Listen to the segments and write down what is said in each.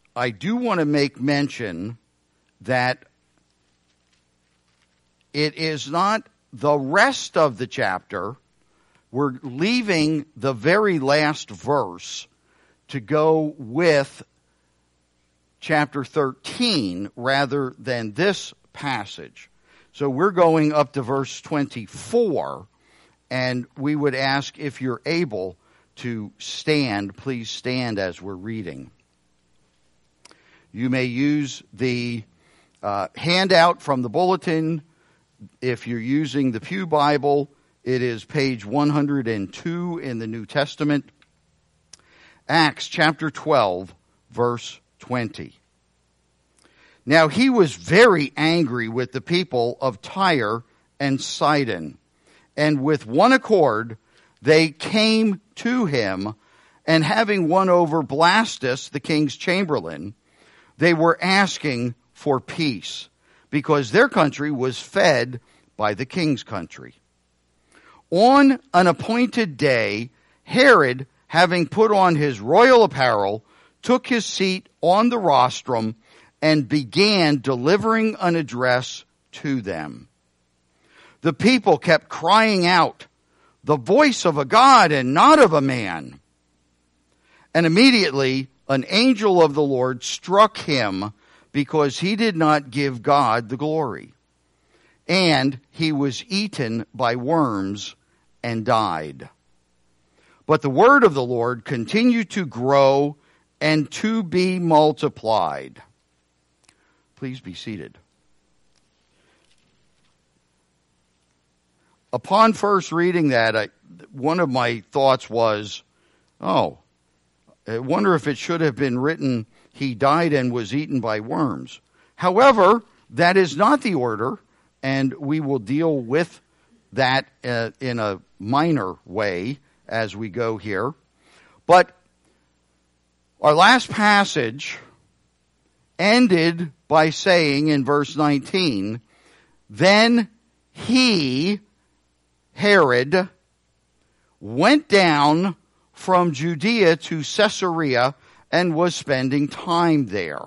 I do want to make mention that it is not the rest of the chapter. We're leaving the very last verse to go with chapter 13 rather than this passage. So we're going up to verse 24, and we would ask if you're able to stand. Please stand as we're reading. You may use the handout from the bulletin. If you're using the Pew Bible, it is page 102 in the New Testament. Acts chapter 12, verse 20. Now he was very angry with the people of Tyre and Sidon, and with one accord they came to him, and having won over Blastus, the king's chamberlain, they were asking for peace, because their country was fed by the king's country. On an appointed day, Herod, having put on his royal apparel, took his seat on the rostrum and began delivering an address to them. The people kept crying out, "The voice of a God and not of a man." And immediately an angel of the Lord struck him because he did not give God the glory. And he was eaten by worms and died. But the word of the Lord continued to grow and to be multiplied. Please be seated. Upon first reading that, one of my thoughts was, I wonder if it should have been written, he died and was eaten by worms. However, that is not the order, and we will deal with that in a minor way as we go here. But our last passage ended by saying in verse 19, then he, Herod, went down from Judea to Caesarea and was spending time there.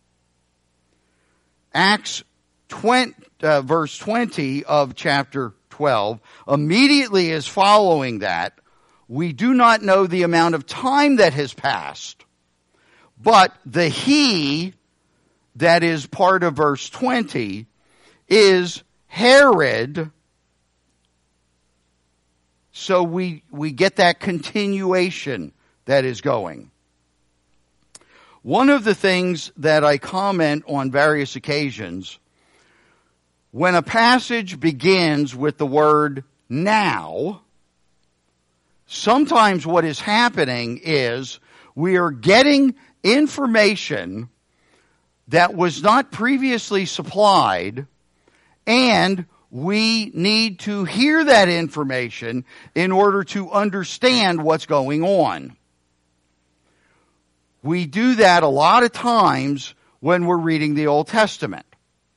Acts 20, verse 20 of chapter 12 immediately is following that. We do not know the amount of time that has passed, but the he that is part of verse 20 is Herod. So we get that continuation that is going. One of the things that I comment on various occasions, when a passage begins with the word now, sometimes what is happening is we are getting information that was not previously supplied, and we need to hear that information in order to understand what's going on. We do that a lot of times when we're reading the Old Testament.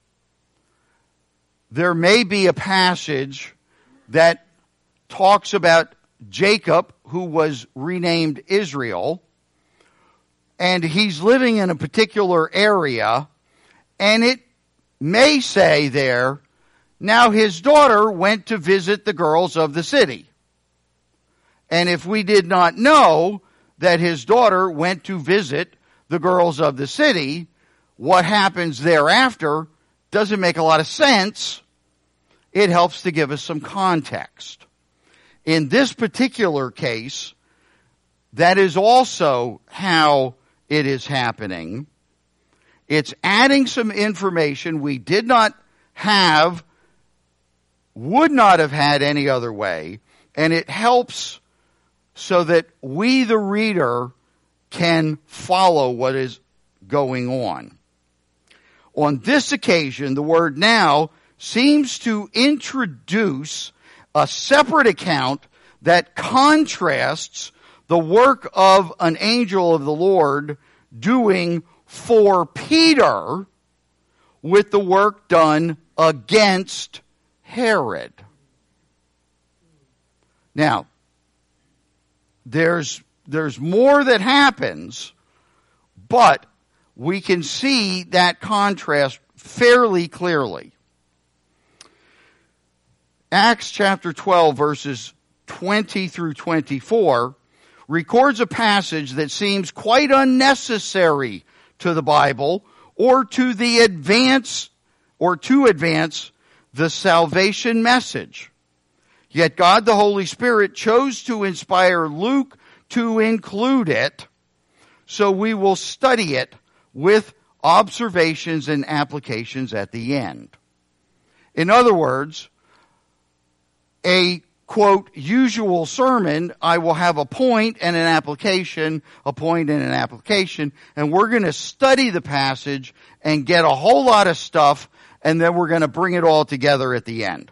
There may be a passage that talks about Jacob, who was renamed Israel, and he's living in a particular area, and it may say there, now his daughter went to visit the girls of the city. And if we did not know that his daughter went to visit the girls of the city, what happens thereafter doesn't make a lot of sense. It helps to give us some context. In this particular case, that is also how it is happening. It's adding some information we did not have, would not have had any other way, and it helps so that we, the reader, can follow what is going on. On this occasion, the word now seems to introduce a separate account that contrasts the work of an angel of the Lord doing for Peter with the work done against Herod. Now, there's more that happens, but we can see that contrast fairly clearly. Acts chapter 12, verses 20 through 24, records a passage that seems quite unnecessary to the Bible or to advance the salvation message. Yet God the Holy Spirit chose to inspire Luke to include it, so we will study it with observations and applications at the end. In other words, a, quote, usual sermon, I will have a point and an application, a point and an application, and we're going to study the passage and get a whole lot of stuff, and then we're going to bring it all together at the end.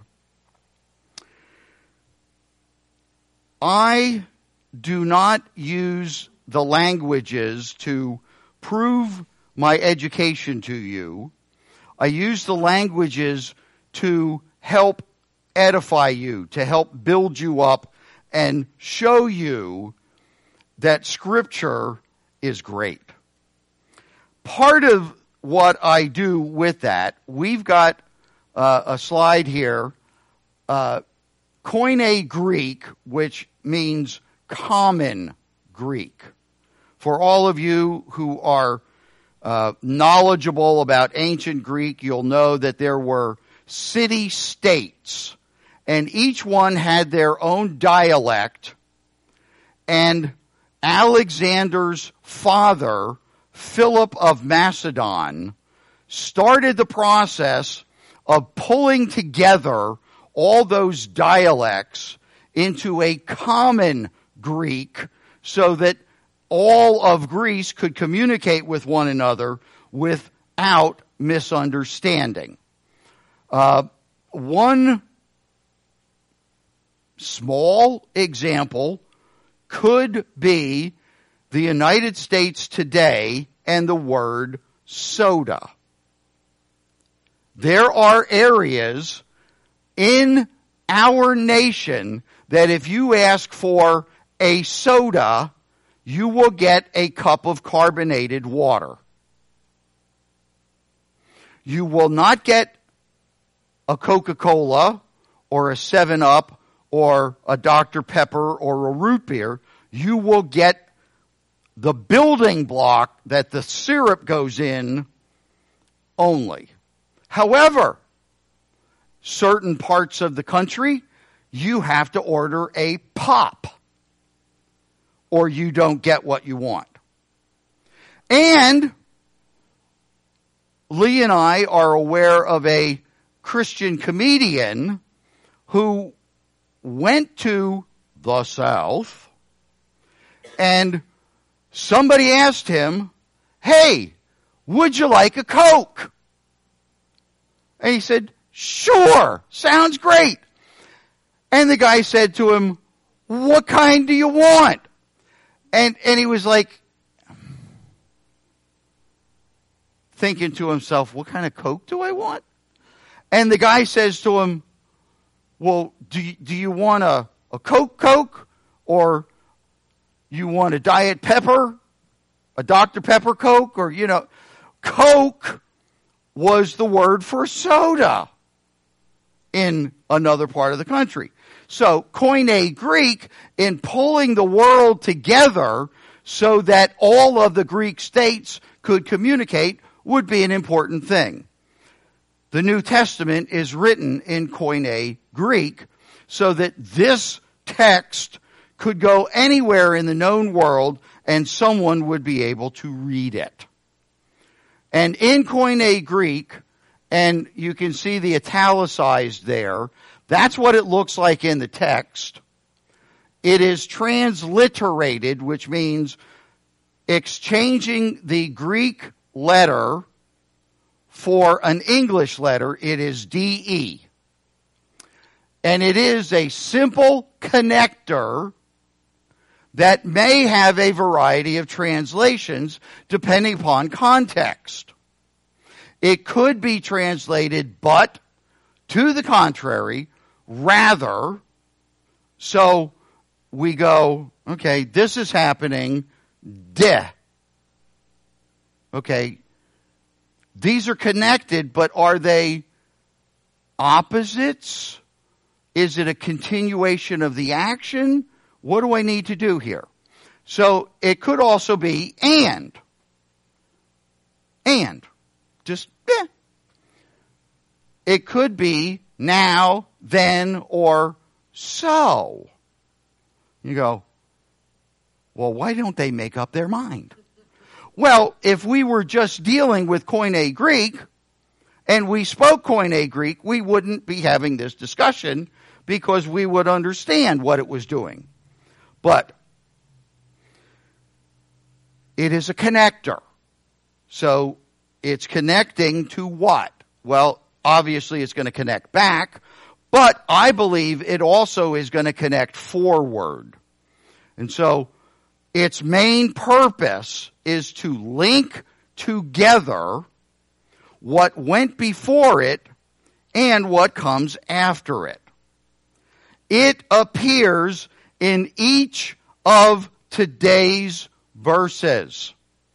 I do not use the languages to prove my education to you. I use the languages to help edify you, to help build you up and show you that Scripture is great. Part of what I do with that, we've got a slide here, Koine Greek, which means common Greek. For all of you who are knowledgeable about ancient Greek, you'll know that there were city-states, and each one had their own dialect, and Alexander's father, Philip of Macedon, started the process of pulling together all those dialects into a common Greek so that all of Greece could communicate with one another without misunderstanding. One small example could be the United States today and the word soda. There are areas in our nation that if you ask for a soda, you will get a cup of carbonated water. You will not get a Coca-Cola or a 7-Up or a Dr. Pepper or a root beer. You will get the building block that the syrup goes in only. However, certain parts of the country, you have to order a pop, or you don't get what you want. And Lee and I are aware of a Christian comedian who went to the South, and somebody asked him, "Hey, would you like a Coke?" And he said, "Sure, sounds great." And the guy said to him, "What kind do you want?" And he was like, thinking to himself, what kind of Coke do I want? And the guy says to him, well, do you want a Coke, or you want a Diet Pepper, a Dr. Pepper Coke, or, Coke was the word for soda in another part of the country. So, Koine Greek, in pulling the world together so that all of the Greek states could communicate, would be an important thing. The New Testament is written in Koine Greek so that this text could go anywhere in the known world and someone would be able to read it. And in Koine Greek, and you can see the italicized there, that's what it looks like in the text. It is transliterated, which means exchanging the Greek letter for an English letter. It is DE. And it is a simple connector that may have a variety of translations depending upon context. It could be translated but, to the contrary, rather. So we go, okay, this is happening, Okay. These are connected, but are they opposites? Is it a continuation of the action? What do I need to do here? So it could also be and. Just, It could be now, then, or so. You go, well, why don't they make up their mind? Well, if we were just dealing with Koine Greek, and we spoke Koine Greek, we wouldn't be having this discussion because we would understand what it was doing. But it is a connector. So it's connecting to what? Well, obviously it's going to connect back, but I believe it also is going to connect forward. And so its main purpose is to link together what went before it and what comes after it. It appears in each of today's verses.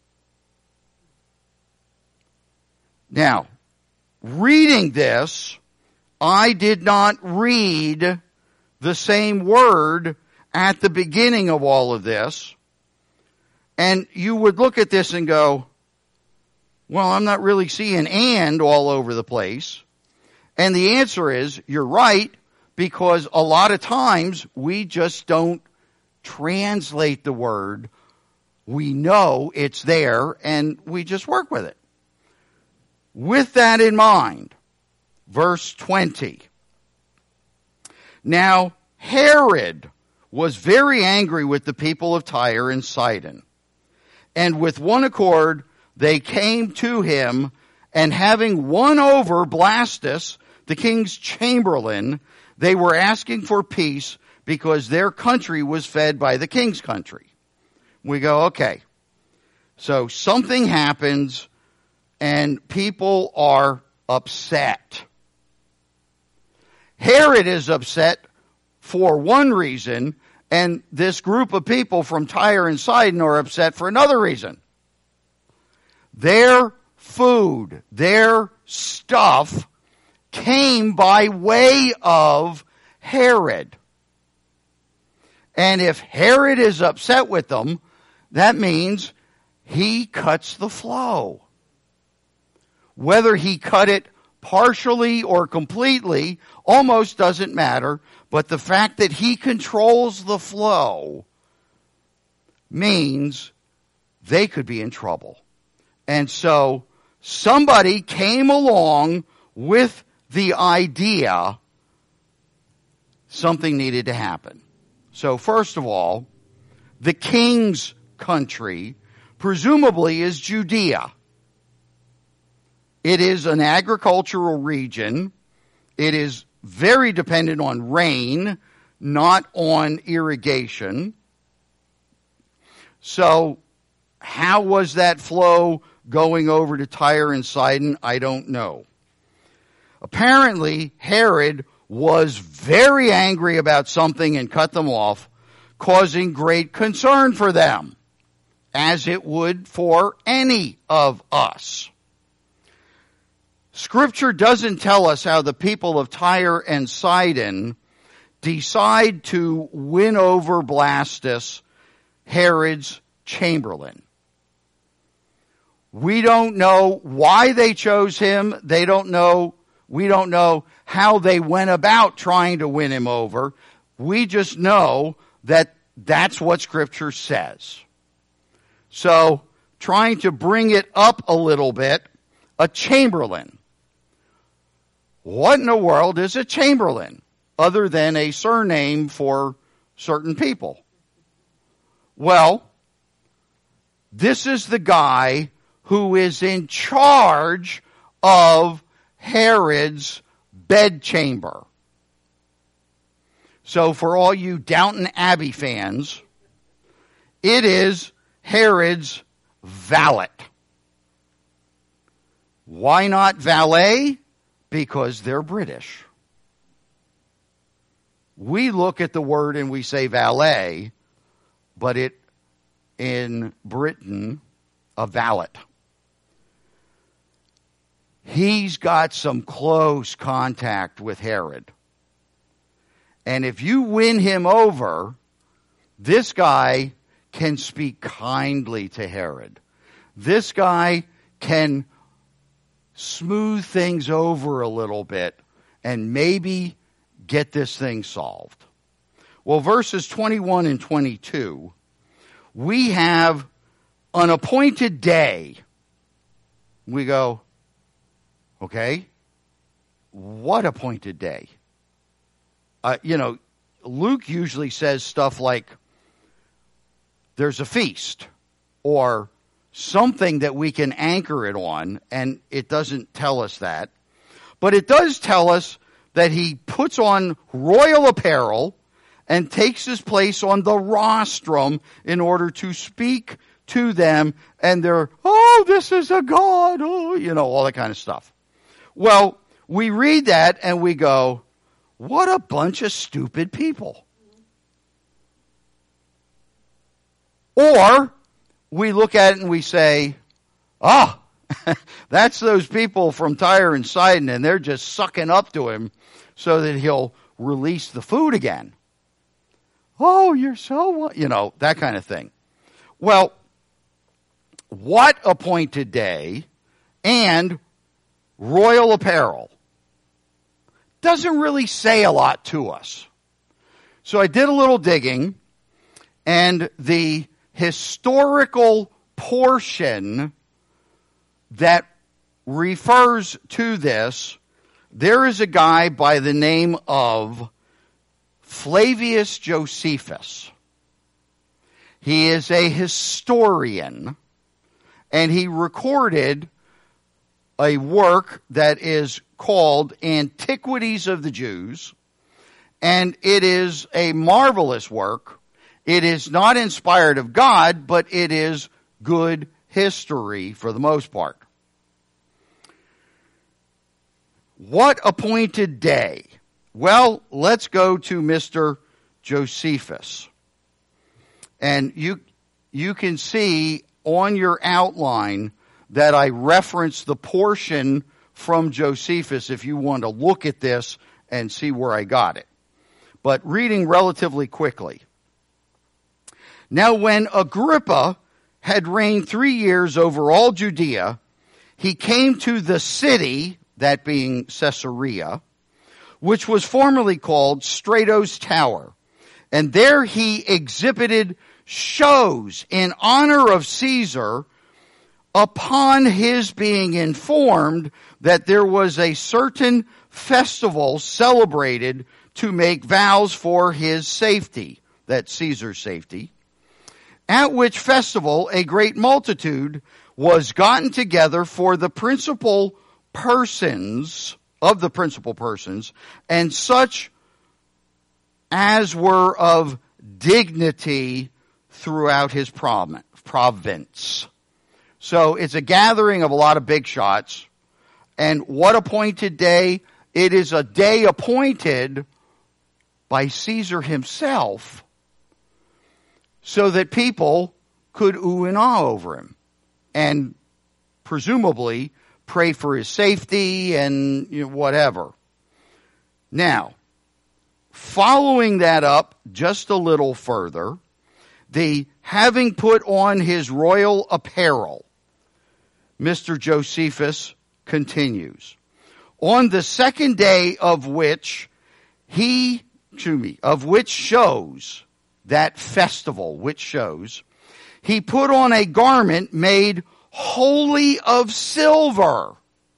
Now, reading this, I did not read the same word at the beginning of all of this. And you would look at this and go, well, I'm not really seeing and all over the place. And the answer is, you're right, because a lot of times we just don't translate the word. We know it's there and we just work with it. With that in mind, verse 20. Now, Herod was very angry with the people of Tyre and Sidon. And with one accord, they came to him, and having won over Blastus, the king's chamberlain, they were asking for peace because their country was fed by the king's country. We go, okay. So something happens and people are upset. Herod is upset for one reason, and this group of people from Tyre and Sidon are upset for another reason. Their food, their stuff came by way of Herod. And if Herod is upset with them, that means he cuts the flow. Whether he cut it partially or completely almost doesn't matter, but the fact that he controls the flow means they could be in trouble. And so somebody came along with the idea something needed to happen. So first of all, the king's country presumably is Judea. It is an agricultural region. It is very dependent on rain, not on irrigation. So how was that flow going over to Tyre and Sidon? I don't know. Apparently, Herod was very angry about something and cut them off, causing great concern for them, as it would for any of us. Scripture doesn't tell us how the people of Tyre and Sidon decide to win over Blastus, Herod's chamberlain. We don't know why they chose him. We don't know how they went about trying to win him over. We just know that that's what Scripture says. So, trying to bring it up a little bit, a chamberlain. What in the world is a chamberlain other than a surname for certain people? Well, this is the guy who is in charge of Herod's bedchamber. So for all you Downton Abbey fans, it is Herod's valet. Why not valet? Because they're British. We look at the word and we say valet, but it in Britain, a valet. he's got some close contact with Herod. And if you win him over, this guy can speak kindly to Herod. This guy can smooth things over a little bit and maybe get this thing solved. Well, verses 21 and 22, we have an appointed day. We go, okay, what appointed day? Luke usually says stuff like, there's a feast, or something that we can anchor it on, and it doesn't tell us that. But it does tell us that he puts on royal apparel and takes his place on the rostrum in order to speak to them, and they're, oh, this is a god, oh, all that kind of stuff. Well, we read that and we go, what a bunch of stupid people. Or we look at it and we say, that's those people from Tyre and Sidon, and they're just sucking up to him so that he'll release the food again. Oh, you're so, that kind of thing. Well, what appointed day and royal apparel doesn't really say a lot to us. So I did a little digging, and the historical portion that refers to this, there is a guy by the name of Flavius Josephus. He is a historian, and he recorded a work that is called Antiquities of the Jews, and it is a marvelous work. It is not inspired of God, but it is good history for the most part. What appointed day? Well, let's go to Mr. Josephus. And you can see on your outline that I reference the portion from Josephus if you want to look at this and see where I got it. But reading relatively quickly. Now when Agrippa had reigned 3 years over all Judea, he came to the city, that being Caesarea, which was formerly called Strato's Tower. And there he exhibited shows in honor of Caesar upon his being informed that there was a certain festival celebrated to make vows for his safety, that's Caesar's safety, at which festival a great multitude was gotten together for the principal persons, and such as were of dignity throughout his province. So it's a gathering of a lot of big shots. And what appointed day? It is a day appointed by Caesar himself so that people could ooh and ah over him and presumably pray for his safety and whatever. Now, following that up just a little further, the having put on his royal apparel, Mr. Josephus continues. On the second day of which shows that festival, he put on a garment made wholly of silver.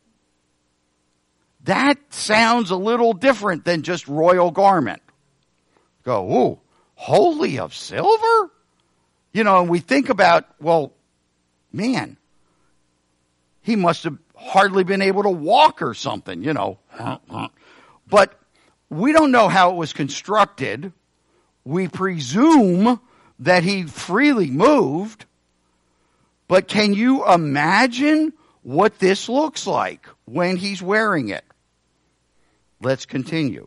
That sounds a little different than just royal garment. Go, ooh, wholly of silver? And we think about, well, man, he must have hardly been able to walk or something, But we don't know how it was constructed. We presume that he freely moved. But can you imagine what this looks like when he's wearing it? Let's continue.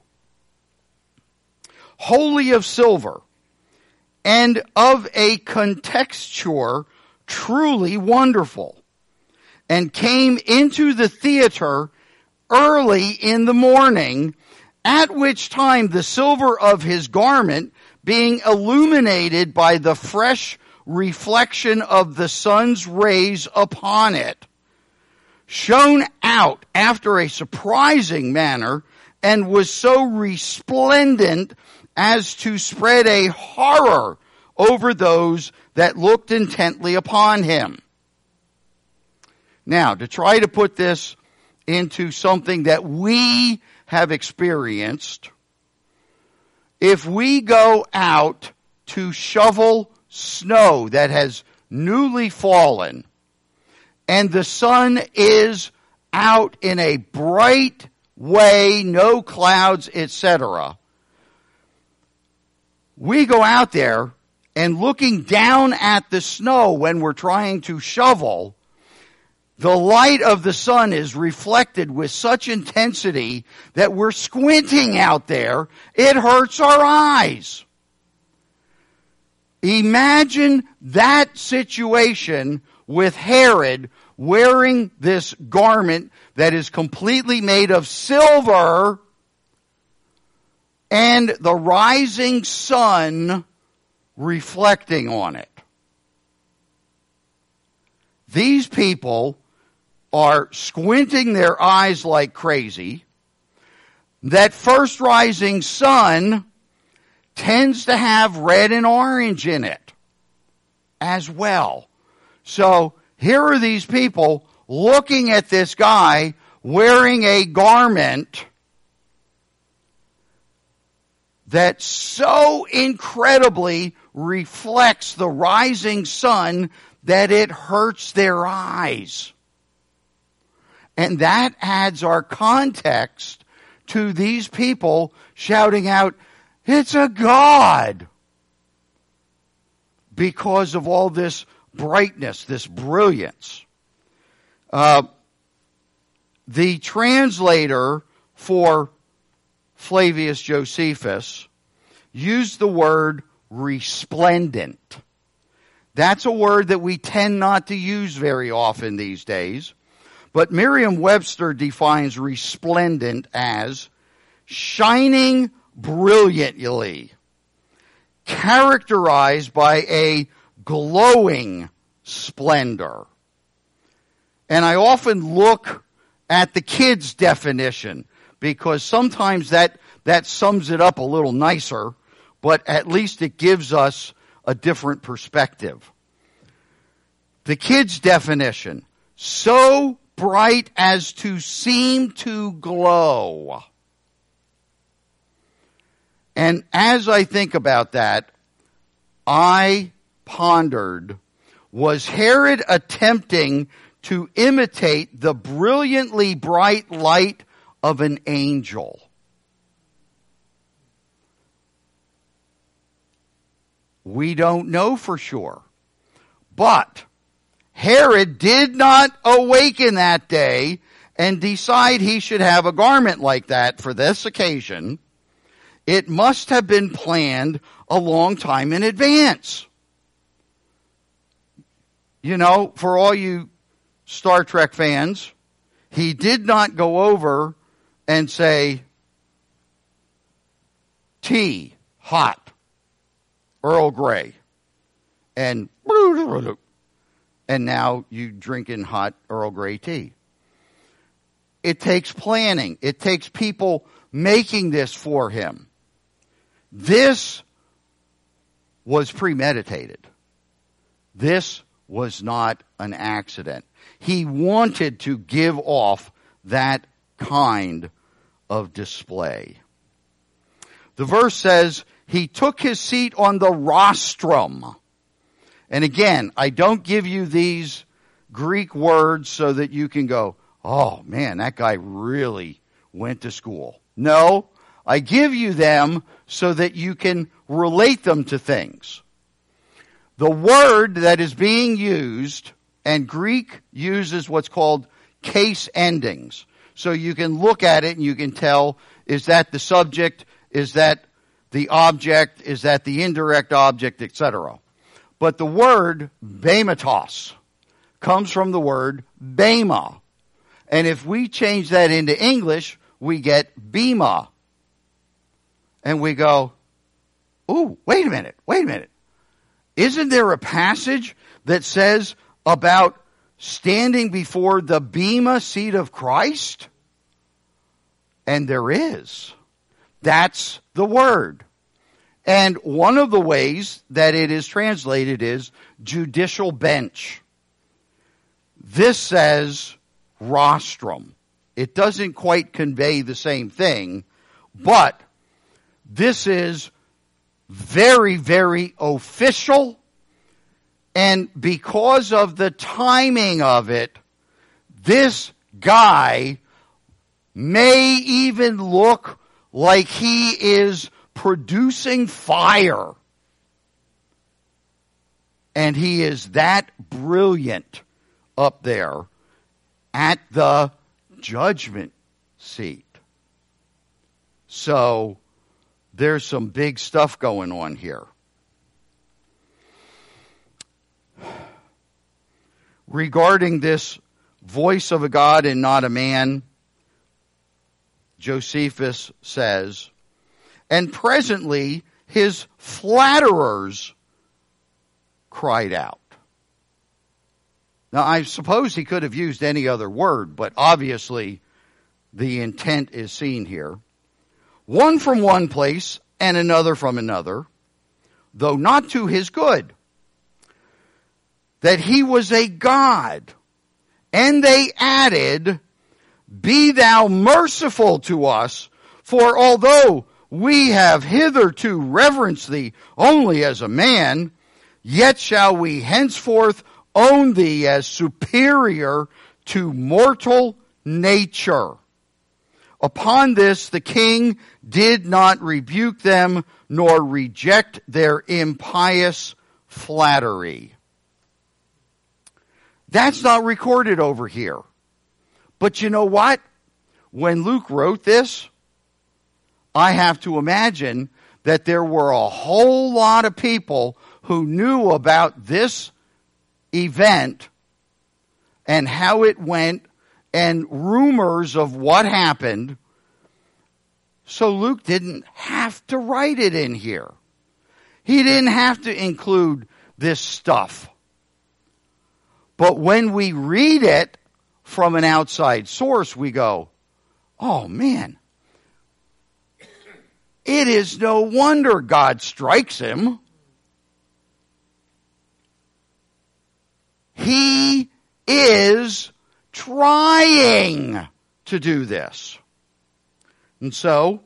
Wholly of silver, and of a contexture truly wonderful, and came into the theater early in the morning, at which time the silver of his garment, being illuminated by the fresh reflection of the sun's rays upon it, shone out after a surprising manner, and was so resplendent as to spread a horror over those that looked intently upon him. Now, to try to put this into something that we have experienced, if we go out to shovel snow that has newly fallen, and the sun is out in a bright way, no clouds, etc., we go out there and looking down at the snow when we're trying to shovel, the light of the sun is reflected with such intensity that we're squinting out there. It hurts our eyes. Imagine that situation with Herod wearing this garment that is completely made of silver and the rising sun reflecting on it. These people are squinting their eyes like crazy. That first rising sun tends to have red and orange in it as well. So here are these people looking at this guy wearing a garment that so incredibly reflects the rising sun that it hurts their eyes. And that adds our context to these people shouting out, "It's a god!" because of all this brightness, this brilliance. The translator for Flavius Josephus used the word resplendent. That's a word that we tend not to use very often these days. But Merriam-Webster defines resplendent as shining brilliantly, characterized by a glowing splendor. And I often look at the kids' definition because sometimes that sums it up a little nicer, but at least it gives us a different perspective. The kids' definition, so bright as to seem to glow. And as I think about that, I pondered, was Herod attempting to imitate the brilliantly bright light of an angel? We don't know for sure. But Herod did not awaken that day and decide he should have a garment like that for this occasion. It must have been planned a long time in advance. You know, for all you Star Trek fans, he did not go over and say, tea, hot, Earl Grey, and now you drinking hot Earl Grey tea. It takes planning. It takes people making this for him. This was premeditated. This was not an accident. He wanted to give off that kind of display. The verse says, he took his seat on the rostrum. And again, I don't give you these Greek words so that you can go, oh man, that guy really went to school. No, I give you them so that you can relate them to things. The word that is being used, and Greek uses what's called case endings. So you can look at it and you can tell, is that the subject? Is that the object? Is that the indirect object, etc.? But the word bematos comes from the word bema. And if we change that into English, we get bema. And we go, ooh, wait a minute. Isn't there a passage that says about standing before the bema seat of Christ? And there is. That's the word. And one of the ways that it is translated is judicial bench. This says rostrum. It doesn't quite convey the same thing, but this is very, very official. And because of the timing of it, this guy may even look like he is producing fire. And he is that brilliant up there at the judgment seat. So there's some big stuff going on here. Regarding this voice of a God and not a man, Josephus says, and presently his flatterers cried out. Now, I suppose he could have used any other word, but obviously the intent is seen here. One from one place and another from another, though not to his good, that he was a god. And they added, be thou merciful to us, for although we have hitherto reverenced thee only as a man, yet shall we henceforth own thee as superior to mortal nature. Upon this the king did not rebuke them, nor reject their impious flattery. That's not recorded over here. But you know what? When Luke wrote this, I have to imagine that there were a whole lot of people who knew about this event and how it went and rumors of what happened. So Luke didn't have to write it in here. He didn't have to include this stuff. But when we read it from an outside source, we go, oh man, it is no wonder God strikes him. He is trying to do this. And so,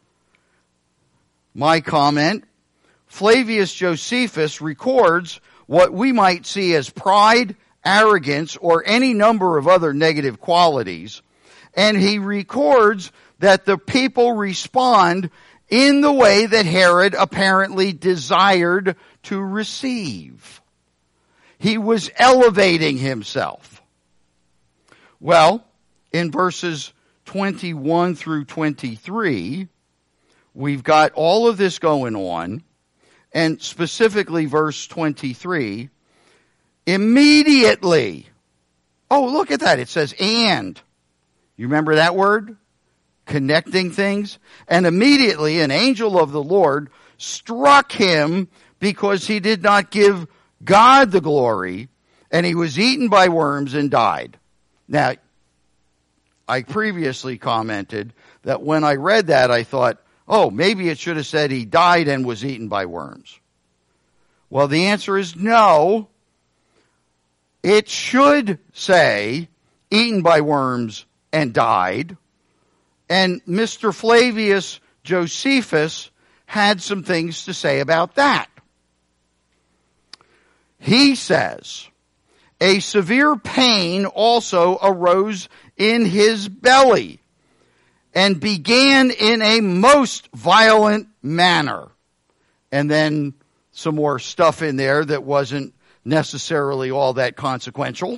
my comment, Flavius Josephus records what we might see as pride, arrogance, or any number of other negative qualities. And he records that the people respond in the way that Herod apparently desired to receive. He was elevating himself. Well, in verses 21 through 23, we've got all of this going on, and specifically verse 23, immediately. Oh, look at that. It says, and. You remember that word? Connecting things. And immediately an angel of the Lord struck him because he did not give God the glory, and he was eaten by worms and died. Now, I previously commented that when I read that, I thought, oh, maybe it should have said he died and was eaten by worms. Well, the answer is no. It should say eaten by worms and died. And Mr. Flavius Josephus had some things to say about that. He says, a severe pain also arose in his belly and began in a most violent manner. And then some more stuff in there that wasn't necessarily all that consequential.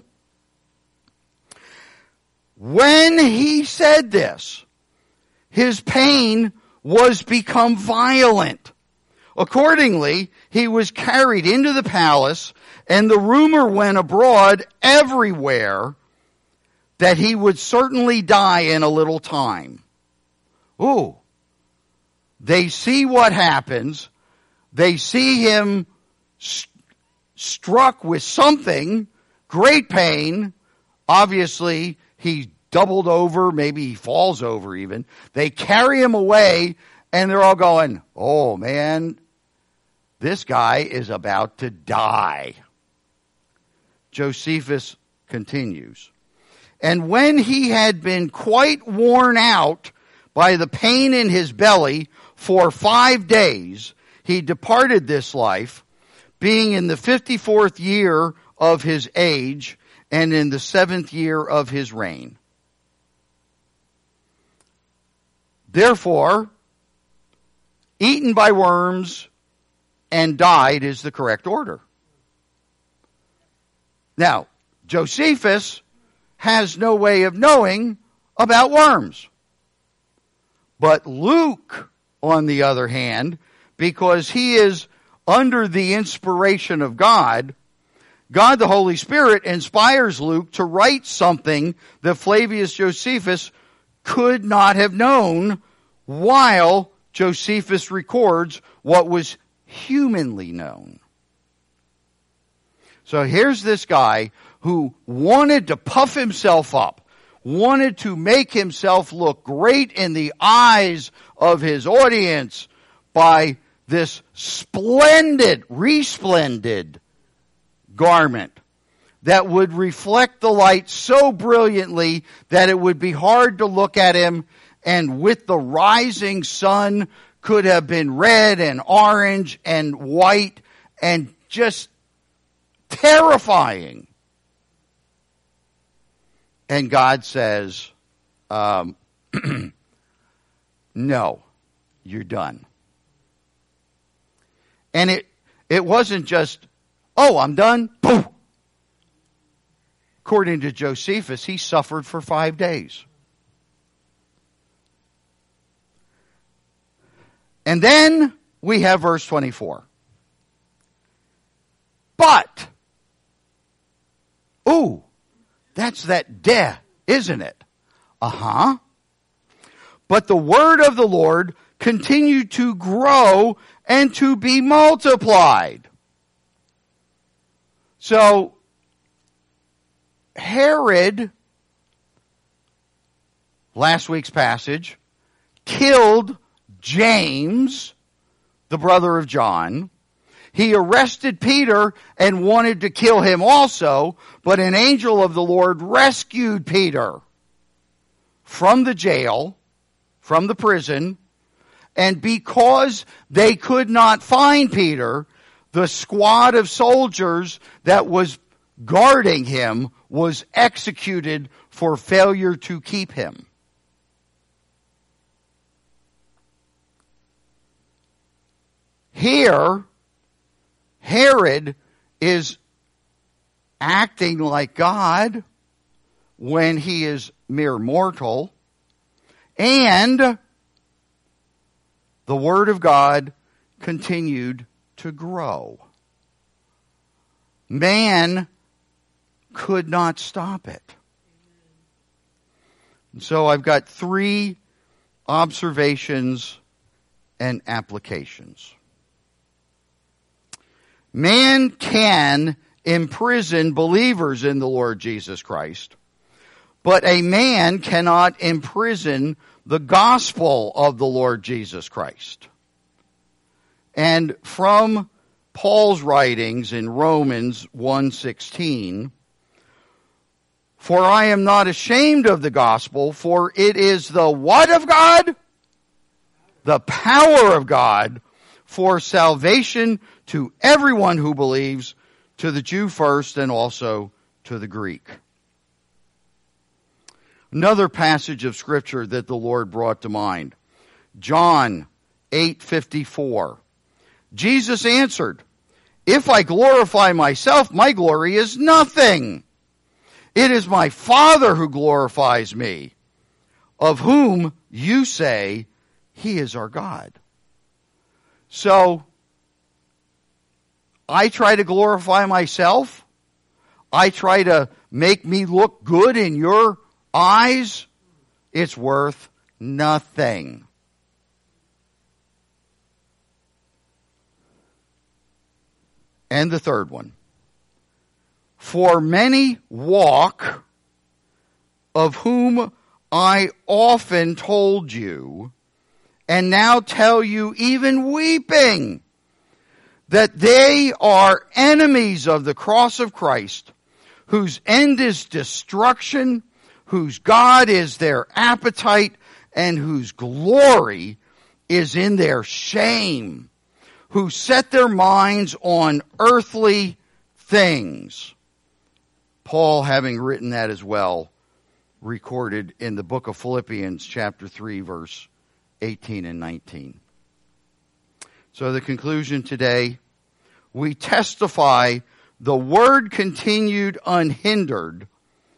When he said this, his pain was become violent. Accordingly, he was carried into the palace, and the rumor went abroad everywhere that he would certainly die in a little time. Ooh. They see what happens. They see him struck with something, great pain. Obviously, he doubled over, maybe he falls over even. They carry him away, and they're all going, oh man, this guy is about to die. Josephus continues. And when he had been quite worn out by the pain in his belly for 5 days, he departed this life, being in the 54th year of his age and in the 7th year of his reign. Therefore, eaten by worms and died is the correct order. Now, Josephus has no way of knowing about worms. But Luke, on the other hand, because he is under the inspiration of God, God the Holy Spirit inspires Luke to write something that Flavius Josephus could not have known while Josephus records what was humanly known. So here's this guy who wanted to puff himself up, wanted to make himself look great in the eyes of his audience by this resplendid garment that would reflect the light so brilliantly that it would be hard to look at him, and with the rising sun could have been red and orange and white and just terrifying. And God says, no, you're done. And it wasn't just, oh, I'm done. Boom. According to Josephus, he suffered for 5 days. And then we have verse 24. But, ooh, that's that de, isn't it? Uh-huh. But the word of the Lord continued to grow and to be multiplied. So, Herod, last week's passage, killed James, the brother of John. He arrested Peter and wanted to kill him also, but an angel of the Lord rescued Peter from the jail, from the prison, and because they could not find Peter, the squad of soldiers that was guarding him was executed for failure to keep him. Here, Herod is acting like God when he is mere mortal, and the Word of God continued to grow. Man could not stop it. And so I've got 3 observations and applications. Man can imprison believers in the Lord Jesus Christ, but a man cannot imprison the gospel of the Lord Jesus Christ. And from Paul's writings in Romans 1:16, for I am not ashamed of the gospel, for it is the what of God? The power of God for salvation to everyone who believes, to the Jew first and also to the Greek. Another passage of Scripture that the Lord brought to mind, John 8:54. Jesus answered, if I glorify myself, my glory is nothing. It is my Father who glorifies me, of whom you say he is our God. So, I try to glorify myself, I try to make me look good in your eyes, it's worth nothing. And the third one. For many walk, of whom I often told you, and now tell you even weeping, that they are enemies of the cross of Christ, whose end is destruction, whose God is their appetite, and whose glory is in their shame, who set their minds on earthly things. Paul, having written that as well, recorded in the book of Philippians chapter 3, verse 18 and 19. So the conclusion today, we testify the word continued unhindered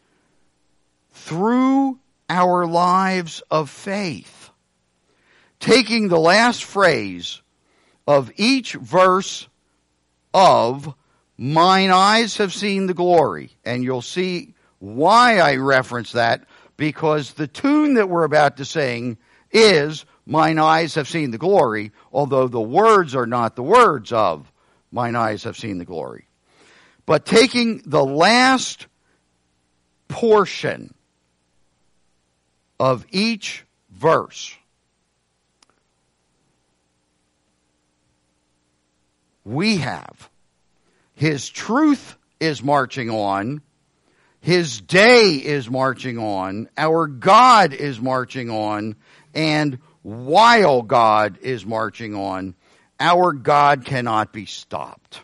through our lives of faith. Taking the last phrase of each verse of mine eyes have seen the glory. And you'll see why I reference that, because the tune that we're about to sing is mine eyes have seen the glory, although the words are not the words of mine eyes have seen the glory. But taking the last portion of each verse, we have His truth is marching on, His day is marching on, our God is marching on, and while God is marching on, our God cannot be stopped.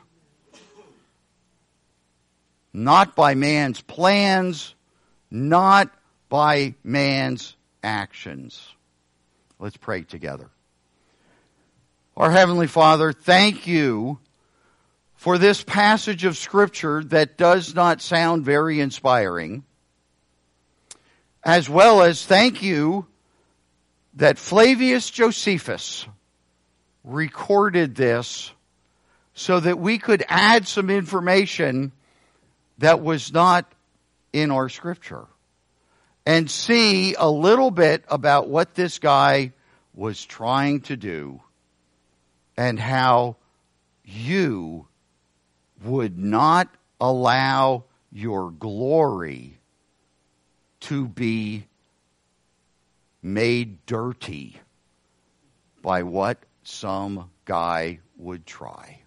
Not by man's plans, not by man's actions. Let's pray together. Our Heavenly Father, thank you for this passage of Scripture that does not sound very inspiring, as well as thank you that Flavius Josephus recorded this so that we could add some information that was not in our Scripture and see a little bit about what this guy was trying to do and how you would not allow your glory to be made dirty by what some guy would try.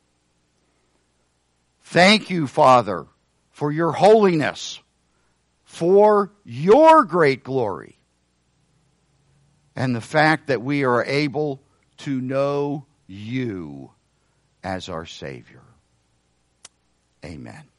Thank you, Father, for your holiness, for your great glory, and the fact that we are able to know you as our Savior. Amen.